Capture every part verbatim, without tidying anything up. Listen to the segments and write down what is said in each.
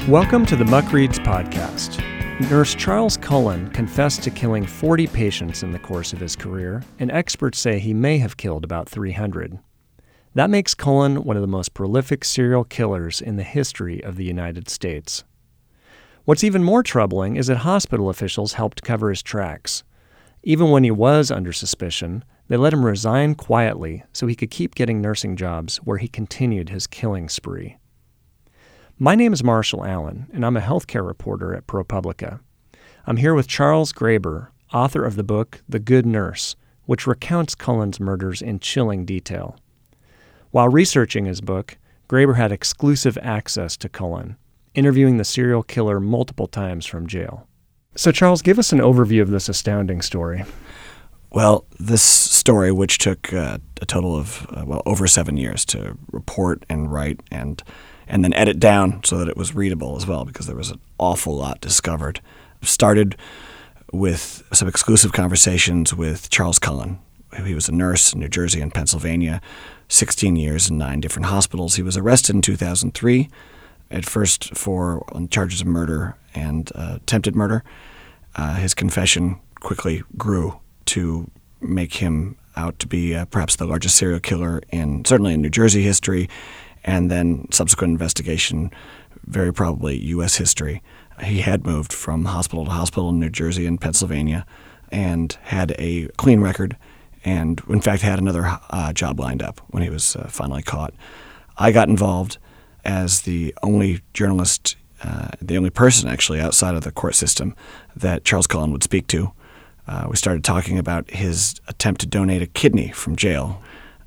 Welcome to the Muck Reads podcast. Nurse Charles Cullen confessed to killing forty patients in the course of his career, and experts say he may have killed about three hundred. That makes Cullen one of the most prolific serial killers in the history of the United States. What's even more troubling is that hospital officials helped cover his tracks. Even when he was under suspicion, they let him resign quietly so he could keep getting nursing jobs where he continued his killing spree. My name is Marshall Allen, and I'm a healthcare reporter at ProPublica. I'm here with Charles Graeber, author of the book The Good Nurse, which recounts Cullen's murders in chilling detail. While researching his book, Graeber had exclusive access to Cullen, interviewing the serial killer multiple times from jail. So Charles, give us an overview of this astounding story. Well, this story, which took uh, a total of, uh, well, over seven years to report and write and and then edit down so that it was readable as well, because there was an awful lot discovered, started with some exclusive conversations with Charles Cullen. He was a nurse in New Jersey and Pennsylvania, sixteen years in nine different hospitals. He was arrested in two thousand three, at first for on charges of murder and uh, attempted murder. Uh, his confession quickly grew to make him out to be uh, perhaps the largest serial killer in certainly in New Jersey history, and then subsequent investigation, very probably U S history. He had moved from hospital to hospital in New Jersey and Pennsylvania and had a clean record and, in fact, had another uh, job lined up when he was uh, finally caught. I got involved as the only journalist, uh, the only person actually outside of the court system that Charles Cullen would speak to. Uh, we started talking about his attempt to donate a kidney from jail,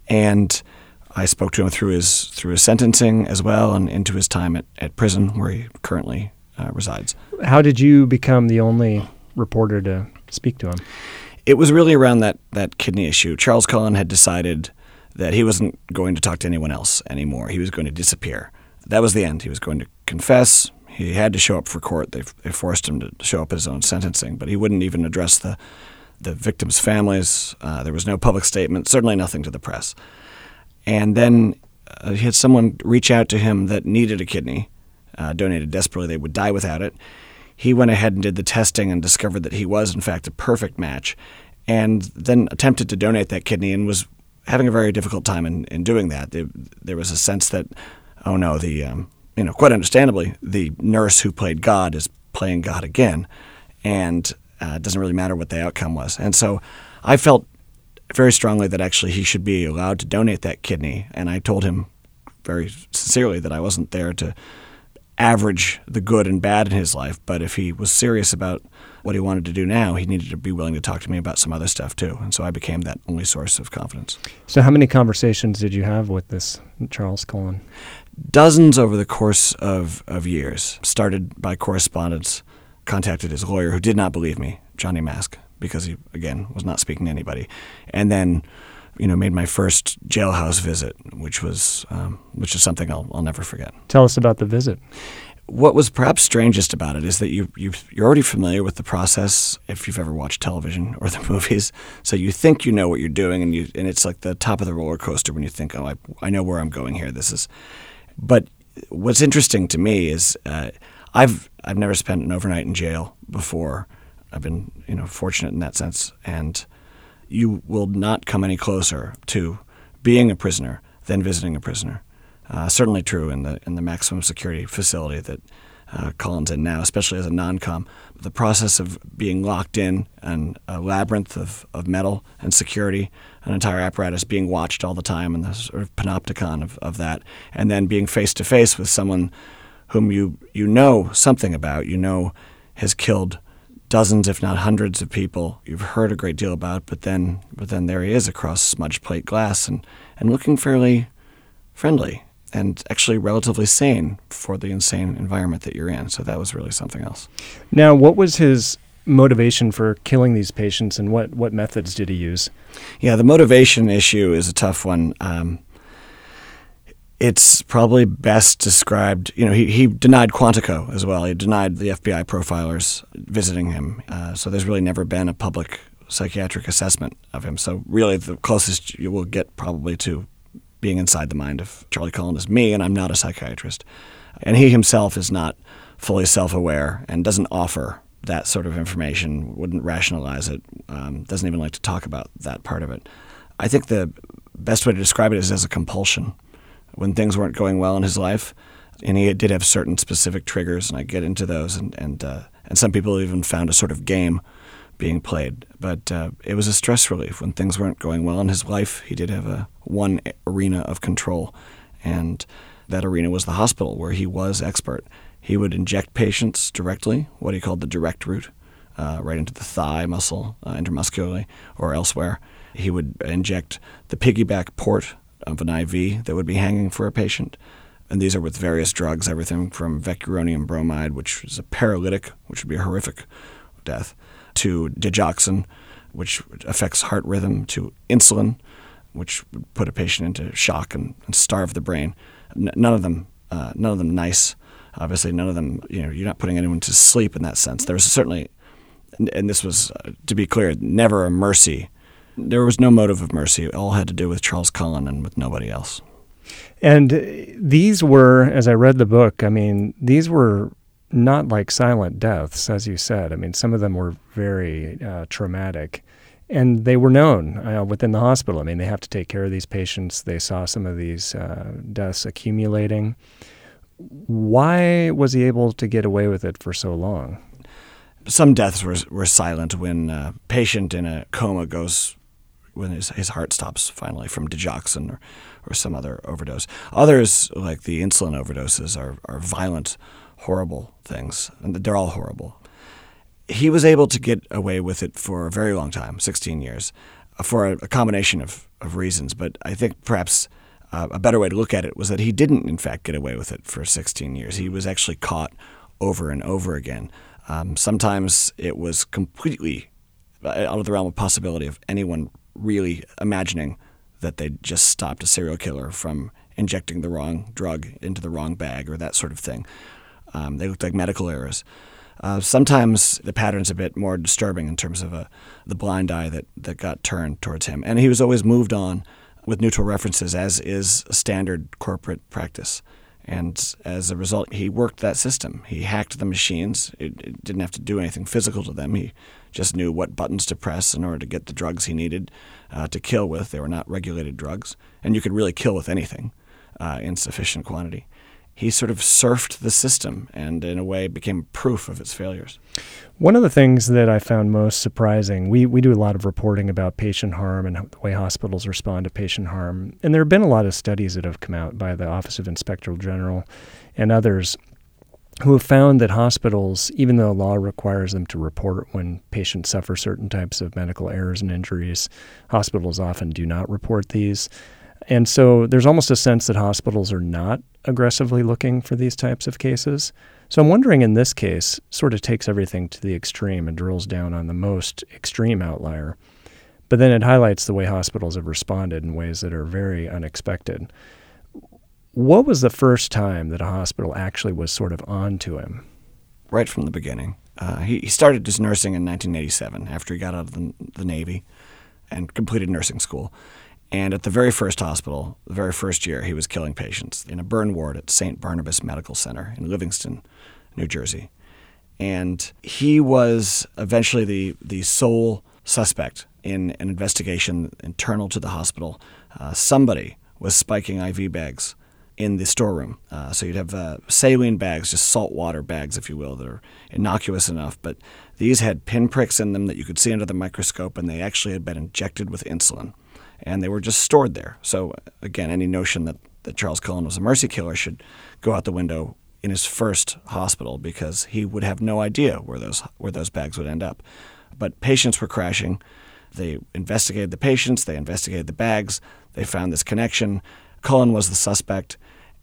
and I spoke to him through his through his sentencing as well and into his time at, at prison where he currently uh, resides. How did you become the only reporter to speak to him? It was really around that, that kidney issue. Charles Cullen had decided that he wasn't going to talk to anyone else anymore. He was going to disappear. That was the end. He was going to confess. He had to show up for court. They, they forced him to show up at his own sentencing, but he wouldn't even address the, the victims' families. Uh, there was no public statement, certainly nothing to the press. And then uh, he had someone reach out to him that needed a kidney, uh, donated desperately. They would die without it. He went ahead and did the testing and discovered that he was, in fact, a perfect match, and then attempted to donate that kidney and was having a very difficult time in, in doing that. There, there was a sense that, oh no, the um, you know, quite understandably, the nurse who played God is playing God again, and uh, it doesn't really matter what the outcome was. And so I felt very strongly that actually he should be allowed to donate that kidney, and I told him very sincerely that I wasn't there to average the good and bad in his life, but if he was serious about what he wanted to do now, he needed to be willing to talk to me about some other stuff too. And so I became that only source of confidence. So how many conversations did you have with this Charles Cullen? Dozens over the course of, of years. Started by correspondence, contacted his lawyer, who did not believe me, Johnny Mask, because he, again, was not speaking to anybody. And then, you know, made my first jailhouse visit, which was um, which is something I'll, I'll never forget. Tell us about the visit. What was perhaps strangest about it is that you, you, you're already familiar with the process if you've ever watched television or the movies. So you think you know what you're doing, and you and it's like the top of the roller coaster when you think, oh, I, I know where I'm going here. This is, but what's interesting to me is uh, I've I've never spent an overnight in jail before. I've been you know fortunate in that sense, and you will not come any closer to being a prisoner than visiting a prisoner. Uh, certainly true in the in the maximum security facility that uh, Cullen's in now, especially as a non-com. The process of being locked in and a labyrinth of, of metal and security, an entire apparatus being watched all the time, and the sort of panopticon of, of that, and then being face-to-face with someone whom you, you know something about, you know has killed dozens, if not hundreds of people you've heard a great deal about, but then but then there he is across smudged plate glass and, and looking fairly friendly and actually relatively sane for the insane environment that you're in. So that was really something else. Now, what was his motivation for killing these patients, and what, what methods did he use? Yeah, the motivation issue is a tough one. Um, it's probably best described, you know, he, he denied Quantico as well. He denied the F B I profilers visiting him. Uh, so there's really never been a public psychiatric assessment of him. So really the closest you will get probably to being inside the mind of Charlie Cullen is me, and I'm not a psychiatrist. And he himself is not fully self-aware and doesn't offer that sort of information, wouldn't rationalize it, um, doesn't even like to talk about that part of it. I think the best way to describe it is as a compulsion. When things weren't going well in his life, and he did have certain specific triggers, and I get into those, and and, uh, and some people even found a sort of game being played. But uh, it was a stress relief. When things weren't going well in his life, he did have a one arena of control, and that arena was the hospital, where he was expert. He would inject patients directly, what he called the direct route, uh, right into the thigh muscle, uh, intramuscularly, or elsewhere. He would inject the piggyback port of an I V that would be hanging for a patient. And these are with various drugs, everything from vecuronium bromide, which is a paralytic, which would be a horrific death, to digoxin, which affects heart rhythm, to insulin, which would put a patient into shock and, and starve the brain. N- none of them, uh, none of them nice. Obviously, none of them, you know, you're not putting anyone to sleep in that sense. There was certainly, and, and this was, uh, to be clear, never a mercy. There was no motive of mercy. It all had to do with Charles Cullen and with nobody else. And these were, as I read the book, I mean, these were not like silent deaths, as you said. I mean, some of them were very uh, traumatic. And they were known uh, within the hospital. I mean, they have to take care of these patients. They saw some of these uh, deaths accumulating. Why was he able to get away with it for so long? Some deaths were were silent. When a patient in a coma goes, when his, his heart stops finally from digoxin or, or some other overdose. Others, like the insulin overdoses, are, are violent, horrible things, and they're all horrible. He was able to get away with it for a very long time, sixteen years, for a, a combination of, of reasons. But I think perhaps uh, a better way to look at it was that he didn't, in fact, get away with it for sixteen years. He was actually caught over and over again. Um, sometimes it was completely out of the realm of possibility of anyone really imagining that they just stopped a serial killer from injecting the wrong drug into the wrong bag or that sort of thing. Um, they looked like medical errors. Uh, sometimes the pattern's a bit more disturbing in terms of uh, the blind eye that, that got turned towards him. And he was always moved on with neutral references, as is a standard corporate practice. And as a result, he worked that system. He hacked the machines. It, it didn't have to do anything physical to them. He just knew what buttons to press in order to get the drugs he needed uh, to kill with. They were not regulated drugs. And you could really kill with anything uh, in sufficient quantity. He sort of surfed the system and, in a way, became proof of its failures. One of the things that I found most surprising, we, we do a lot of reporting about patient harm and the way hospitals respond to patient harm. And there have been a lot of studies that have come out by the Office of Inspector General and others who have found that hospitals, even though law requires them to report when patients suffer certain types of medical errors and injuries, hospitals often do not report these. And so there's almost a sense that hospitals are not aggressively looking for these types of cases. So I'm wondering, in this case, sort of takes everything to the extreme and drills down on the most extreme outlier. But then it highlights the way hospitals have responded in ways that are very unexpected. What was the first time that a hospital actually was sort of on to him? Right from the beginning. Uh, he, he started his nursing in nineteen eighty-seven after he got out of the, the Navy and completed nursing school. And at the very first hospital, the very first year, he was killing patients in a burn ward at Saint Barnabas Medical Center in Livingston, New Jersey. And he was eventually the, the sole suspect in an investigation internal to the hospital. Uh, somebody was spiking I V bags in the storeroom. Uh, so you'd have uh, saline bags, just salt water bags, if you will, that are innocuous enough. But these had pinpricks in them that you could see under the microscope, and they actually had been injected with insulin. And they were just stored there. So, again, any notion that, that Charles Cullen was a mercy killer should go out the window in his first hospital, because he would have no idea where those where those bags would end up. But patients were crashing. They investigated the patients. They investigated the bags. They found this connection. Cullen was the suspect,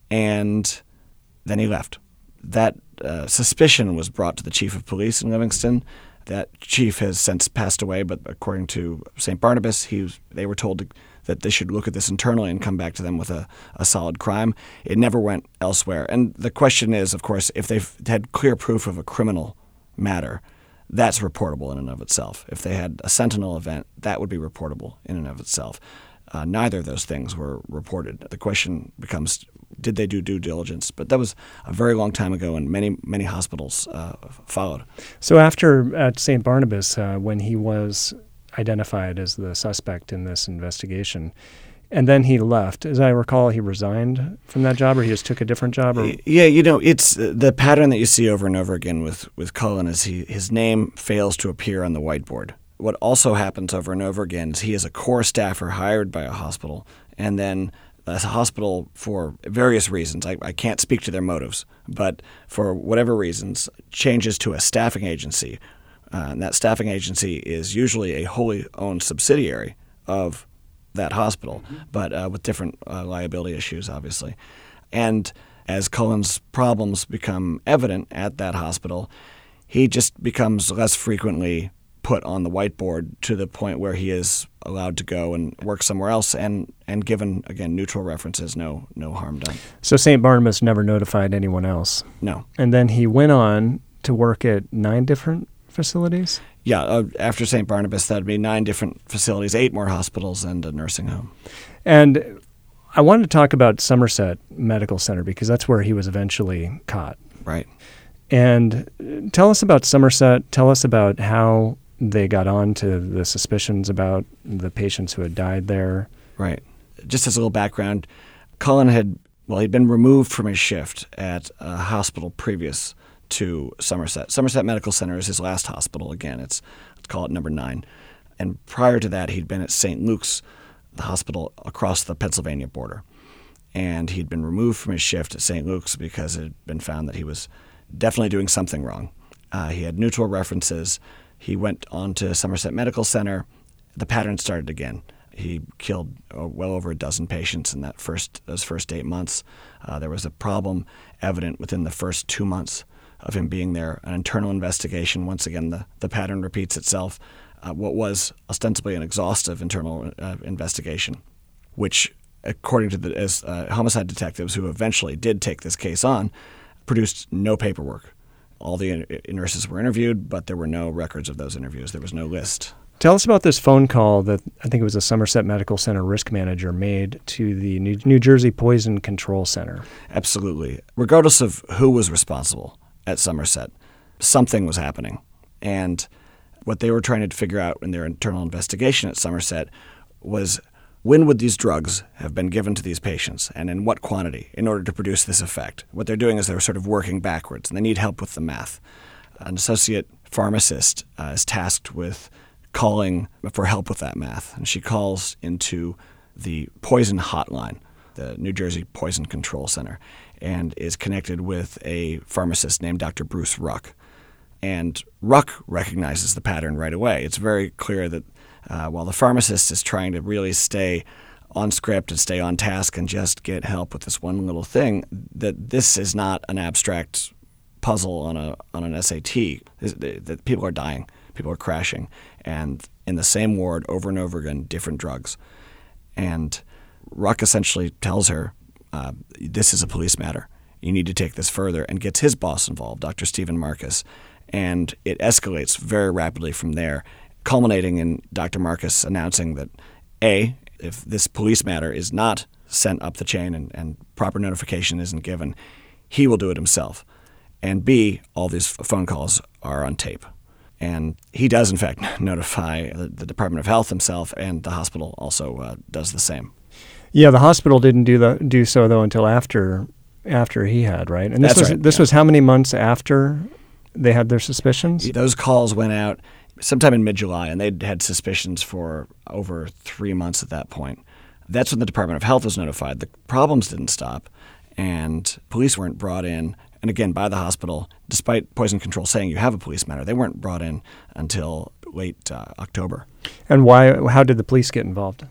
and then he left. That uh, suspicion was brought to the chief of police in Livingston. That chief has since passed away, but according to Saint Barnabas, he was, they were told to, that they should look at this internally and come back to them with a, a solid crime. It never went elsewhere. And the question is, of course, if they've had clear proof of a criminal matter, that's reportable in and of itself. If they had a sentinel event, that would be reportable in and of itself. Uh, neither of those things were reported. The question becomes, did they do due diligence? But that was a very long time ago, and many, many hospitals uh, followed. So after at Saint Barnabas, uh, when he was identified as the suspect in this investigation, and then he left, as I recall, he resigned from that job, or he just took a different job? Or? Yeah, you know, it's uh, the pattern that you see over and over again with, with Cullen is he his name fails to appear on the whiteboard. What also happens over and over again is he is a core staffer hired by a hospital, and then as a hospital, for various reasons, I, I can't speak to their motives, but for whatever reasons, changes to a staffing agency. Uh, and that staffing agency is usually a wholly owned subsidiary of that hospital, mm-hmm. but uh, with different uh, liability issues, obviously. And as Cullen's problems become evident at that hospital, he just becomes less frequently put on the whiteboard to the point where he is allowed to go and work somewhere else and, and given, again, neutral references, no no harm done. So Saint Barnabas never notified anyone else? No. And then he went on to work at nine different facilities? Yeah, uh, after Saint Barnabas, that would be nine different facilities, eight more hospitals, and a nursing home. And I wanted to talk about Somerset Medical Center because that's where he was eventually caught. Right. And tell us about Somerset. Tell us about how they got on to the suspicions about the patients who had died there. Right. Just as a little background, Cullen had, well, he'd been removed from his shift at a hospital previous to Somerset. Somerset Medical Center is his last hospital. Again, it's let's call it number nine. And prior to that, he'd been at Saint Luke's, the hospital across the Pennsylvania border. And he'd been removed from his shift at Saint Luke's because it had been found that he was definitely doing something wrong. Uh, he had neutral references. He went on to Somerset Medical Center. The pattern started again. He killed uh, well over a dozen patients in that first those first eight months. Uh, there was a problem evident within the first two months of him being there. An internal investigation. Once again, the, the pattern repeats itself. Uh, what was ostensibly an exhaustive internal uh, investigation, which, according to the as, uh, homicide detectives who eventually did take this case on, produced no paperwork. All the in- nurses were interviewed, but there were no records of those interviews. There was no list. Tell us about this phone call that I think it was a Somerset Medical Center risk manager made to the New, New Jersey Poison Control Center. Absolutely. Regardless of who was responsible at Somerset, something was happening. And what they were trying to figure out in their internal investigation at Somerset was when would these drugs have been given to these patients and in what quantity in order to produce this effect. What they're doing is they're sort of working backwards, and they need help with the math. An associate pharmacist uh, is tasked with calling for help with that math, and she calls into the poison hotline, the New Jersey Poison Control Center, and is connected with a pharmacist named Doctor Bruce Ruck. And Ruck recognizes the pattern right away. It's very clear that uh, while the pharmacist is trying to really stay on script and stay on task and just get help with this one little thing, that this is not an abstract puzzle on a on an S A T. That people are dying, people are crashing, and in the same ward over and over again, different drugs. And Ruck essentially tells her, uh, this is a police matter. You need to take this further, and gets his boss involved, Doctor Stephen Marcus. And it escalates very rapidly from there, culminating in Doctor Marcus announcing that, A, if this police matter is not sent up the chain and, and proper notification isn't given, he will do it himself. And B, all these phone calls are on tape. And he does, in fact, notify the, the Department of Health himself, and the hospital also uh, does the same. Yeah, the hospital didn't do the do so, though, until after after he had, right? And this That's was right, this yeah. was how many months after they had their suspicions? Those calls went out sometime in mid-July, and they'd had suspicions for over three months at that point. That's when the Department of Health was notified. The problems didn't stop, and police weren't brought in. And again, by the hospital, despite Poison Control saying you have a police matter, they weren't brought in until late uh, October. And why? How did the police get involved?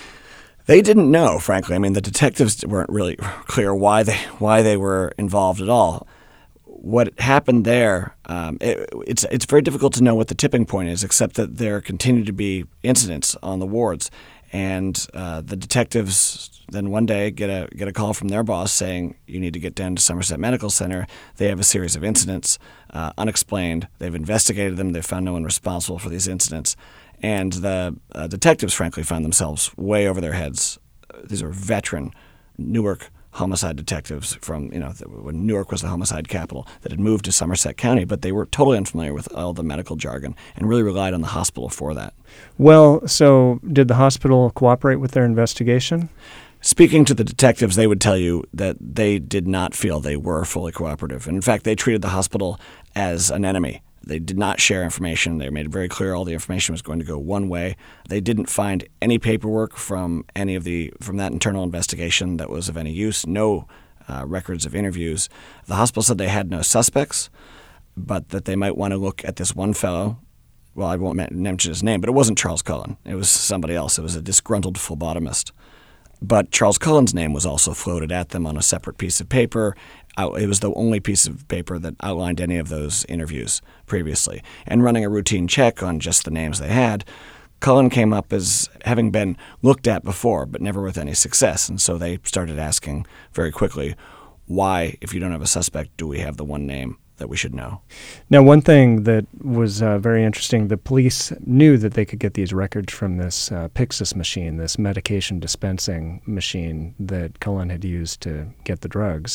They didn't know, frankly. I mean, the detectives weren't really clear why they why they were involved at all. What happened there, um, it, it's it's very difficult to know what the tipping point is, except that there continue to be incidents on the wards. And uh, the detectives then one day get a get a call from their boss saying, you need to get down to Somerset Medical Center. They have a series of incidents, uh, unexplained. They've investigated them. They've found no one responsible for these incidents. And the uh, detectives, frankly, found themselves way over their heads. These are veteran Newark homicide detectives from, you know, when Newark was the homicide capital, that had moved to Somerset County, but they were totally unfamiliar with all the medical jargon and really relied on the hospital for that. Well, so did the hospital cooperate with their investigation? Speaking to the detectives, they would tell you that they did not feel they were fully cooperative. And in fact, they treated the hospital as an enemy. They did not share information. They made it very clear all the information was going to go one way. They didn't find any paperwork from any of the from that internal investigation that was of any use. No uh, records of interviews. The hospital said they had no suspects, but that they might want to look at this one fellow. Well, I won't mention his name, but it wasn't Charles Cullen. It was somebody else. It was a disgruntled phlebotomist. But Charles Cullen's name was also floated at them on a separate piece of paper. It was the only piece of paper that outlined any of those interviews previously. And running a routine check on just the names they had, Cullen came up as having been looked at before, but never with any success. And so they started asking very quickly, why, if you don't have a suspect, do we have the one name that we should know? Now, one thing that was uh, very interesting, the police knew that they could get these records from this uh, Pyxis machine, this medication dispensing machine that Cullen had used to get the drugs.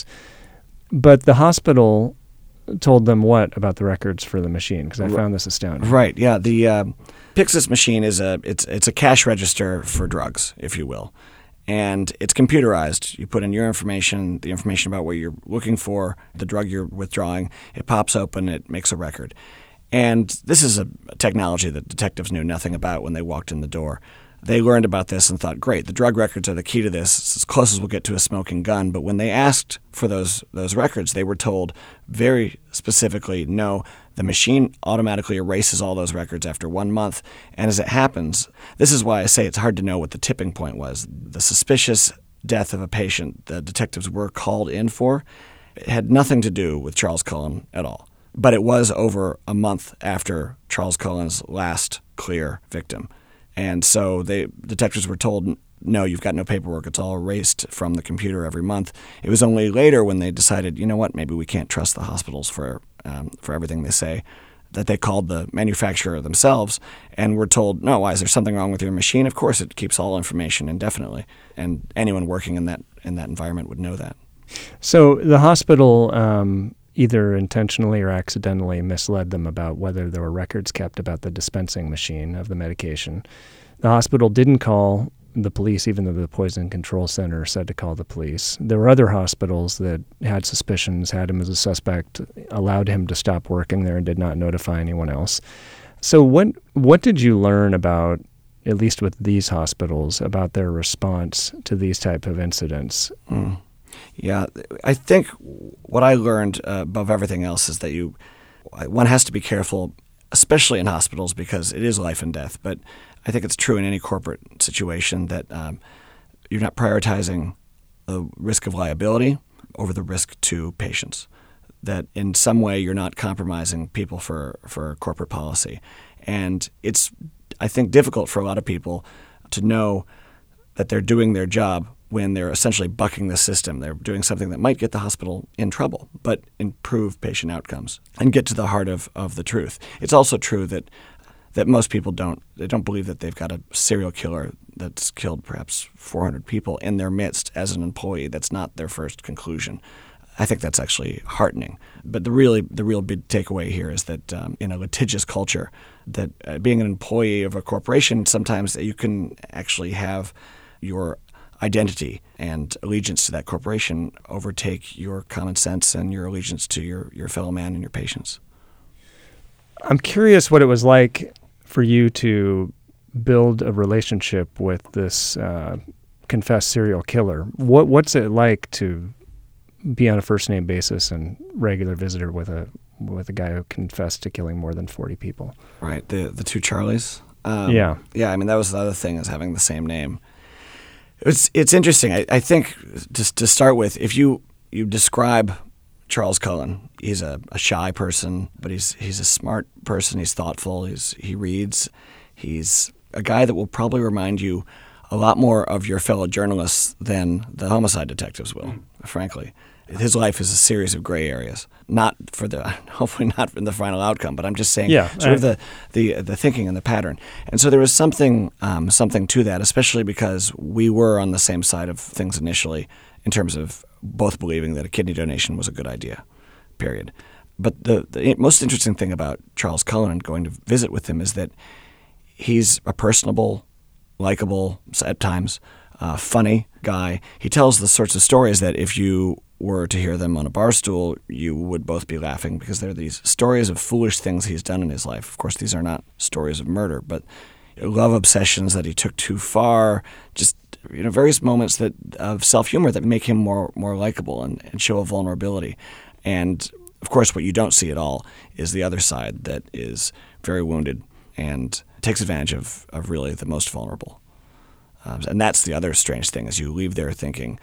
But the hospital told them what about the records for the machine? Because I found this astounding. Right, yeah. The uh, Pyxis machine is a it's it's a cash register for drugs, if you will. And it's computerized. You put in your information, the information about what you're looking for, the drug you're withdrawing. It pops open, it makes a record. And this is a technology that detectives knew nothing about when they walked in the door. They learned about this and thought, great, the drug records are the key to this. It's as close as we'll get to a smoking gun. But when they asked for those those records, they were told very specifically, no, the machine automatically erases all those records after one month. And as it happens, this is why I say it's hard to know what the tipping point was. The suspicious death of a patient the detectives were called in for, it had nothing to do with Charles Cullen at all. But it was over a month after Charles Cullen's last clear victim. And so the detectives were told, no, you've got no paperwork. It's all erased from the computer every month. It was only later when they decided, you know what, maybe we can't trust the hospitals for um, for everything they say, that they called the manufacturer themselves and were told, no, why, is there something wrong with your machine? Of course, it keeps all information indefinitely. And anyone working in that in that environment would know that. So the hospital um, either intentionally or accidentally misled them about whether there were records kept about the dispensing machine of the medication. The hospital didn't call the police, even though the Poison Control Center said to call the police. There were other hospitals that had suspicions, had him as a suspect, allowed him to stop working there and did not notify anyone else. So what what did you learn about, at least with these hospitals, about their response to these type of incidents? Mm. Yeah, I think what I learned uh, above everything else is that you one has to be careful, especially in hospitals, because it is life and death. But I think it's true in any corporate situation that um, you're not prioritizing the risk of liability over the risk to patients. That in some way you're not compromising people for, for corporate policy. And it's, I think, difficult for a lot of people to know that they're doing their job when they're essentially bucking the system. They're doing something that might get the hospital in trouble, but improve patient outcomes and get to the heart of, of the truth. It's also true that that most people don't they don't believe that they've got a serial killer that's killed perhaps four hundred people in their midst as an employee. That's not their first conclusion. I think that's actually heartening. But the really the real big takeaway here is that um, in a litigious culture, that uh, being an employee of a corporation, sometimes you can actually have your identity and allegiance to that corporation overtake your common sense and your allegiance to your, your fellow man and your patients. I'm curious what it was like for you to build a relationship with this uh, confessed serial killer. What What's it like to be on a first name basis and regular visitor with a with a guy who confessed to killing more than forty people? Right, the the two Charlies. Um, yeah, yeah. I mean, that was the other thing, is having the same name. It's it's interesting. I, I think just to start with, if you you describe Charles Cullen, he's a, a shy person, but he's he's a smart person. He's thoughtful. He's he reads. He's a guy that will probably remind you a lot more of your fellow journalists than the homicide detectives will, frankly. His life is a series of gray areas. Not for the, hopefully not in the final outcome, but I'm just saying yeah, sort I, of the, the the thinking and the pattern. And so there was something um, something to that, especially because we were on the same side of things initially in terms of both believing that a kidney donation was a good idea, period. But the, the most interesting thing about Charles Cullen and going to visit with him is that he's a personable, likable, at times, uh, funny guy. He tells the sorts of stories that if you were to hear them on a bar stool, you would both be laughing because they're these stories of foolish things he's done in his life. Of course, these are not stories of murder, but love obsessions that he took too far, just you know, various moments that of self-humor that make him more more likable and, and show a vulnerability. And of course, what you don't see at all is the other side that is very wounded and takes advantage of, of really the most vulnerable. Um, and that's the other strange thing, is you leave there thinking,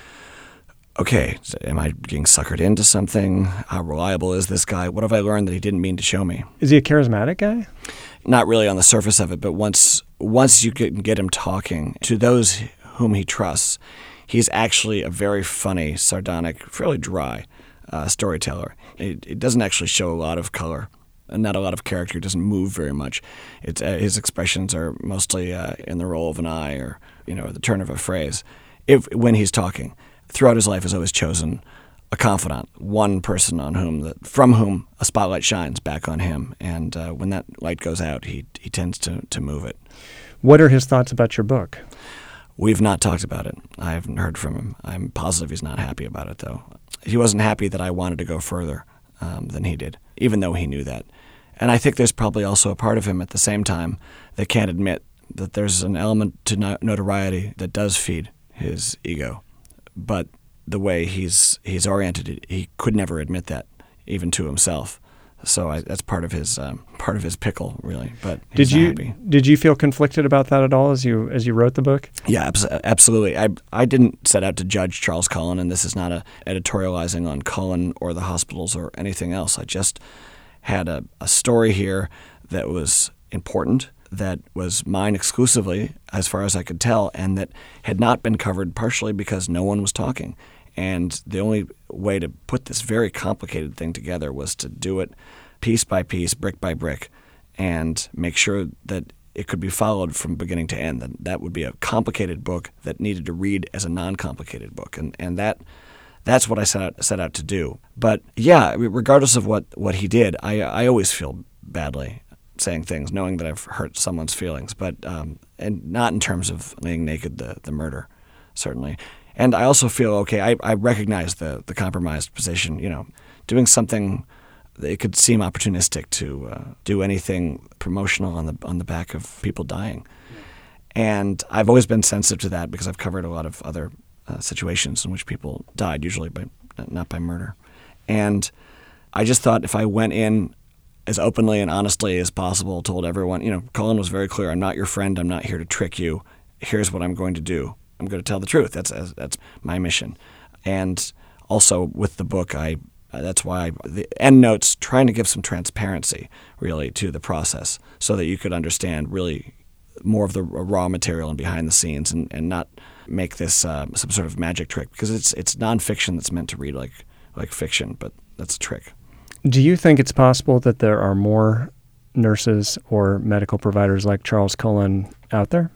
okay, so am I getting suckered into something? How reliable is this guy? What have I learned that he didn't mean to show me? Is he a charismatic guy? Not really on the surface of it, but once once you can get him talking to those whom he trusts, he's actually a very funny, sardonic, fairly dry uh, storyteller. It, it doesn't actually show a lot of color, and not a lot of character. It doesn't move very much. It's, uh, his expressions are mostly uh, in the roll of an eye or you know the turn of a phrase. If when he's talking, throughout his life has always chosen a confidant, one person on whom the, from whom a spotlight shines back on him, and uh, when that light goes out, he he tends to to move it. What are his thoughts about your book? We've not talked about it. I haven't heard from him. I'm positive he's not happy about it, though. He wasn't happy that I wanted to go further um, than he did, even though he knew that. And I think there's probably also a part of him at the same time that can't admit that there's an element to no- notoriety that does feed his ego. But the way he's he's oriented it, he could never admit that, even to himself. So I, that's part of his um, part of his pickle, really. But he's did you not happy. did you feel conflicted about that at all as you as you wrote the book? Yeah, abs- absolutely. I I didn't set out to judge Charles Cullen, and this is not a editorializing on Cullen or the hospitals or anything else. I just had a, a story here that was important, that was mine exclusively, as far as I could tell, and that had not been covered partially because no one was talking. And the only way to put this very complicated thing together was to do it piece by piece, brick by brick, and make sure that it could be followed from beginning to end. That that would be a complicated book that needed to read as a non-complicated book, and and that that's what I set out set out to do. But yeah, regardless of what, what he did, I I always feel badly saying things, knowing that I've hurt someone's feelings, but um, and not in terms of laying naked the, the murder, certainly. And I also feel, okay, I, I recognize the, the compromised position, you know, doing something that it could seem opportunistic to uh, do anything promotional on the on the back of people dying. Yeah. And I've always been sensitive to that because I've covered a lot of other uh, situations in which people died, usually by not by murder. And I just thought if I went in as openly and honestly as possible, told everyone, you know, Cullen was very clear, I'm not your friend, I'm not here to trick you, here's what I'm going to do. I'm going to tell the truth. That's that's my mission. And also with the book, I that's why I, the end notes, trying to give some transparency really to the process so that you could understand really more of the raw material and behind the scenes, and, and not make this uh, some sort of magic trick, because it's it's nonfiction that's meant to read like like fiction, but that's a trick. Do you think it's possible that there are more nurses or medical providers like Charles Cullen out there?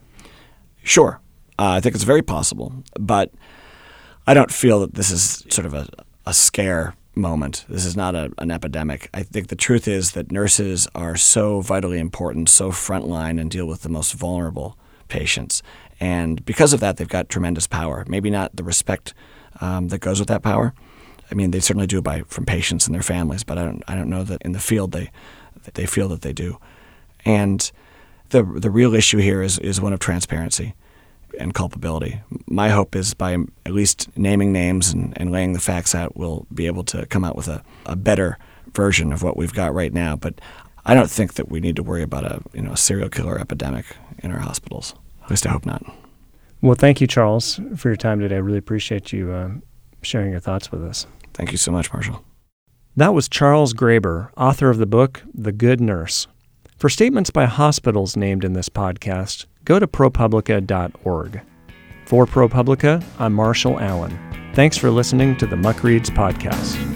Sure. Uh, I think it's very possible, but I don't feel that this is sort of a, a scare moment. This is not a, an epidemic. I think the truth is that nurses are so vitally important, so frontline, and deal with the most vulnerable patients. And because of that, they've got tremendous power. Maybe not the respect um, that goes with that power. I mean, they certainly do by from patients and their families, but I don't I don't know that in the field they they feel that they do. And the the real issue here is is one of transparency and culpability. My hope is by at least naming names and, and laying the facts out, we'll be able to come out with a, a better version of what we've got right now. But I don't think that we need to worry about a you know a serial killer epidemic in our hospitals. At least I hope not. Well, thank you, Charles, for your time today. I really appreciate you uh, sharing your thoughts with us. Thank you so much, Marshall. That was Charles Graeber, author of the book The Good Nurse. For statements by hospitals named in this podcast, go to ProPublica dot org. For ProPublica, I'm Marshall Allen. Thanks for listening to the Muck Reads podcast.